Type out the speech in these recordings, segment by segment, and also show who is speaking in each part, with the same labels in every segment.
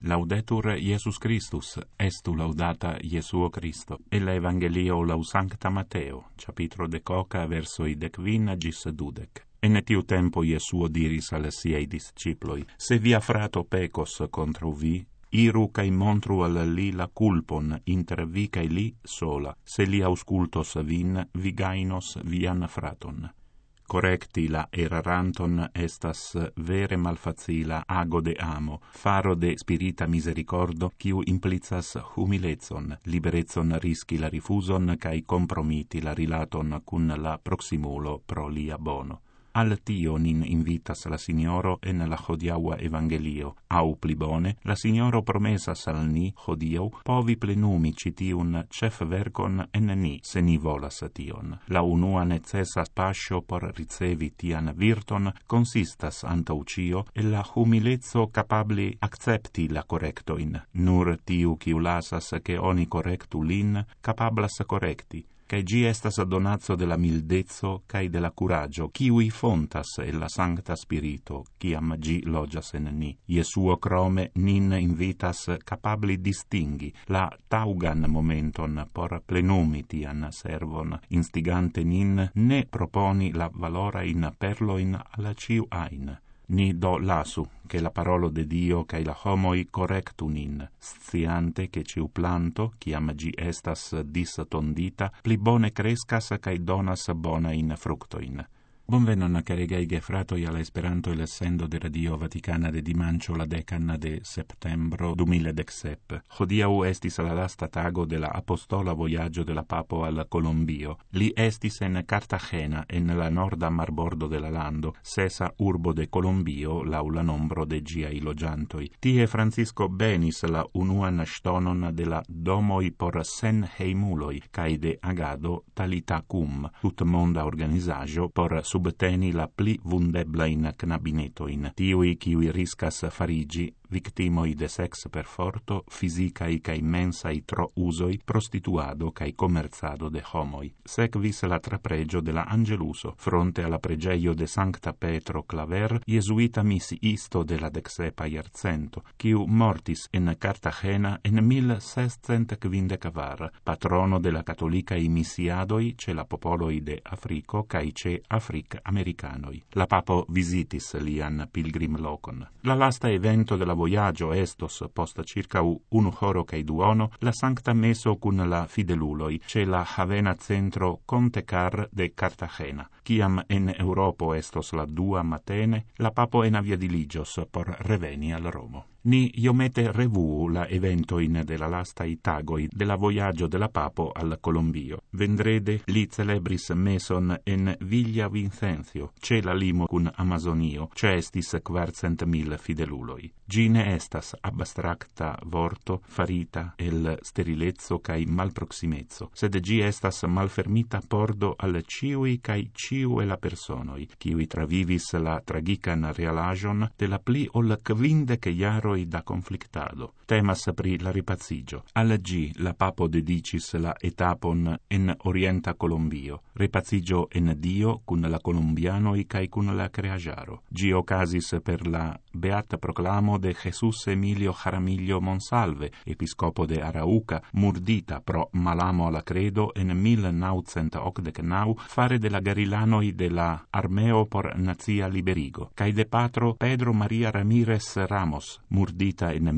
Speaker 1: Laudetur Iesus Christus, estu laudata Iesuo Christo. El Evangelio lau Sancta Mateo, capitro decoca versoi 15 gis 20. En tiu tempo Iesuo diris al siei disciploi: Se via frato pecos contra vi, iru cae montru al li la culpon inter vi cae li sola. Se li auscultos vin, vi gainos vian fraton. Correcti la eraranton estas vere malfacila ago de amo, faro de spirita misericordo, quiu implicas humilezon, liberezon rischi la rifuson, cae compromiti la rilaton cun la proximulo pro lia bono. Al tio nin invitas la Signoro en la hodiaua Evangelio, au pli bone, la Signoro promesas al ni, hodiau, povi plenumi citiun cef vercon en ni, se ni volas tion. La unua necessas pascio por ricevi tian virton consistas antau cio e la humilezzo capabli accepti la correctoin. Nur tiu quiu lasas che oni correctu lin, capablas correcti, cae gi estas donatio de la mildezzo cae de la curaggio, kiui fontas e la Sancta Spirito, ciam gi logias en ni. Iesuo crome nin invitas capabli distingi la taugan momenton por plenumi tian servon, instigante nin ne proponi la valora in perloin alla ciu ain. Ni do lasu, che la parolo de Dio cae la homoi correctu nin, sciante che ciu planto, ciam gi estas distondita, pli bone crescas cae donas bona in fructoin. Bonvenon, caregai gefratoi, alla Esperanto el essendo de Radio Vaticana de dimancio la 10 de septembro 2017. Hodiau estis la lasta tago de la apostola voyaggio de la Papo al Colombio. Li estis en Cartagena, en la norda marbordo de la lando, sesa urbo de Colombio, lau la nombro de giai logiantoi. Tie Francisco benis la unuan stonon de la domoi por sen heimuloi, cae de agado talita cum, tut monda organizaggio por subteni la pli vundeblain knabinetoin, tiui kiui riscas farigi victimoi de sex perforto, fisicae cae mensai tro usoi, prostituado cae commerzado de homoi. Sequis la trapregio de la Angeluso, fronte alla pregeio de Sancta Petro Claver, jesuita misiisto de la 17ª iarcento, quiu mortis en Cartagena en 1654, patrono de la catolicae misiadoi ce la popoloi de Africo cae ce Afric Americanoi. La papo visitis lian pilgrim locon. La lasta evento de la voyaggio estos post circa 1 horo cae 2 la Sancta Meso cun la fideluloi ce la havena centro Contecar de Cartagena. Ciam en Europo estos la 2 matene, la papo en avia diligios por reveni al Romo. Ni iomete revu la eventoin de la lastai tagoi de la voyaggio de la Papo al Colombio. Vendrede li celebris meson en Villa Vicencio, ce la limo cun Amazonio, ce estis 400.000 fideluloi. Gine estas abstracta vorto farita el sterilezzo cae malproximezzo, sed gi estas malfermita pordo al ciui cae ciu e la personoi, ciui travivis la tragican realagion de la pli ol 50 iaro da conflictado. Temas pri la ripazigio. Al gi la papo dedicis la etapon en orienta Colombio, ripazigio en Dio cun la colombianoi cae cun la creagiaro. Gi ocasis per la beata proclamo de Jesus Emilio Jaramillo Monsalve, episcopo de Arauca, murdita pro malamo alla credo en 1989 fare de la garilanoi de la Armeo por Nazia Liberigo, cae de patro Pedro Maria Ramirez Ramos, murdita in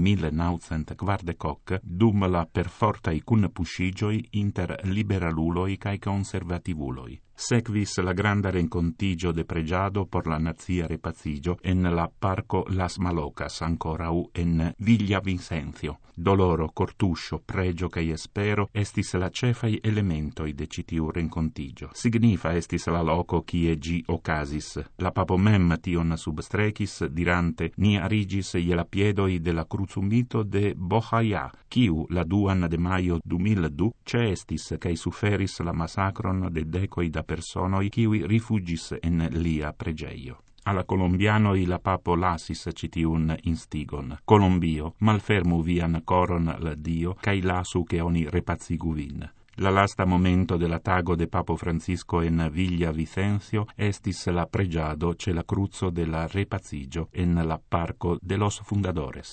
Speaker 1: 1940 dum la perfortai cun puscigioi inter liberaluloi cae conservativuloi. Sequis la granda rencontigio de pregiado por la nazia repazigio en la parco Las Malocas, ancorau en Villa Vicencio. Doloro, cortuscio, pregio cae espero estis la cefai elementoi de citiu rencontigio. Signifa estis la loco kie gi ocasis. La papo mem tion substrecis, dirante: ni arigis je la piedoi de la cruzumito de Bojayá, quiu la 2 de maio 2002 estis cae suferis la massacron de decoi da personoi quiui rifugis en lia pregeio. Alla colombianoi la papo lasis citiun instigon: Colombio, malfermu vian coron la Dio, cae lasu che oni repazigu vin. La lasta momento de la tago de Papo Francisco en Villa Vicencio estis la pregiado ce la cruzo de la repazigio en la Parco de los Fundadores.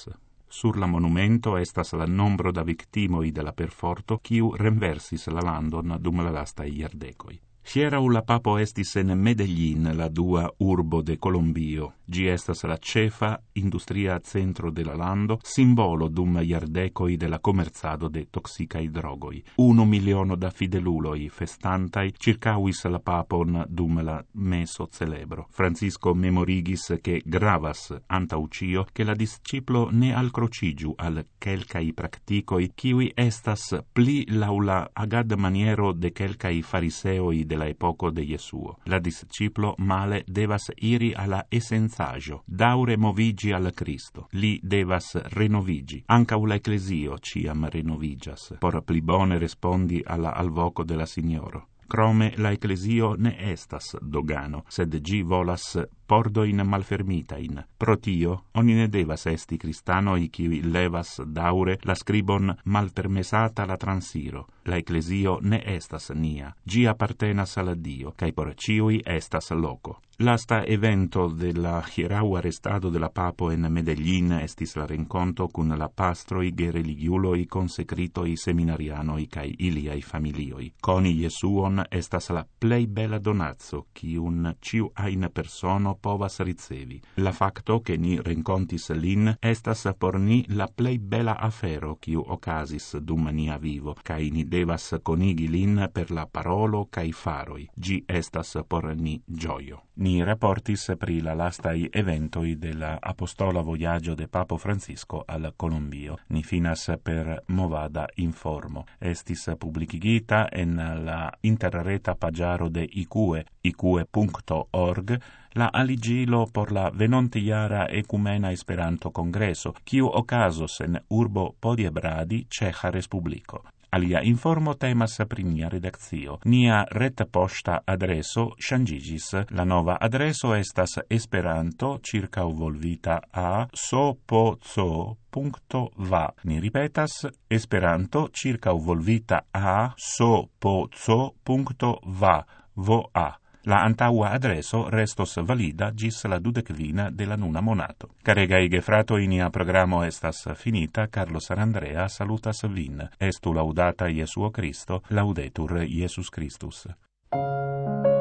Speaker 1: Sur la monumento estas la nombro da victimoi de la perforto, kiu renversis la landon dum la lastaj jardekoj. Hieraŭ la papo estis en Medellín, la dua urbo de Colombio. Ĝi estas la ĉefa industria centro de la lando, simbolo dum jardekoj de la komercado de toksikaj drogoj. 1 miliono da fideluloj festantaj ĉirkaŭis la papon dum la meso celebro. Francisco memorigis ke gravas antaŭ ĉio ke la disĉiplo ne alkroĉiĝu al kelkaj praktikoj, kiuj estas pli laŭ la agadmaniero de kelkaj fariseoj de la epoko de Jesuo. La disciplo male devas iri alla essenzaggio, daure movigi al Cristo. Li devas renovigi. Ancaŭ la ecclesio ciam renovigas, por pli bone respondi alla alvoco de la Signoro. Crome la ecclesio ne estas dogano, sed gi volas pordoin malfermitain. Pro tio, oni ne devas esti cristanoi qui levas daure la scribon malpermesata la transiro. La ecclesio ne estas nia, gi appartenas al Dio, cae por ciui estas loco. Lasta evento de la hieraŭ arestado de la papo en Medellín estis la renkonto kun la pastroj ge religiuloj, konsekritoj, seminarianoj kaj iliaj familioj. Koni Jesuon estas la plej bela donaco, kiun ĉiu ajn persono povas ricevi. La fakto, ke ni renkontis lin, estas por ni la plej bela afero, kiu okazis dum nia vivo, kaj ni devas konigi lin per la parolo kaj faroj. Ĝi estas por ni ĝojo. Ni raportis pri la lastai eventoi de la apostola voyaggio de Papo Francisco al Colombio. Ni finas per movada informo. Estis publicigita en la interreta pagiaro de ICUE, icue.org, la aligilo por la venontiara ecumena Esperanto Congreso, kiu okazos en urbo Podiebradi, Ĉeĥa Respubliko. Alia informo temas pri nia redakcio. Nia retpoŝta adreso ŝanĝiĝis. La nova adreso estas Esperanto ĉirkaŭvolvita a sopoco.va. Ni ripetas, Esperanto ĉirkaŭvolvita a sopoco.va. voa. La antaŭa adreso restos valida ĝis la 25 de la nuna monato. Caregaj gefratoj, nia programo estas finita. Carlo Sarandrea salutas vin. Estu laŭdata Jesuo Kristo, laudetur Jesus Christus.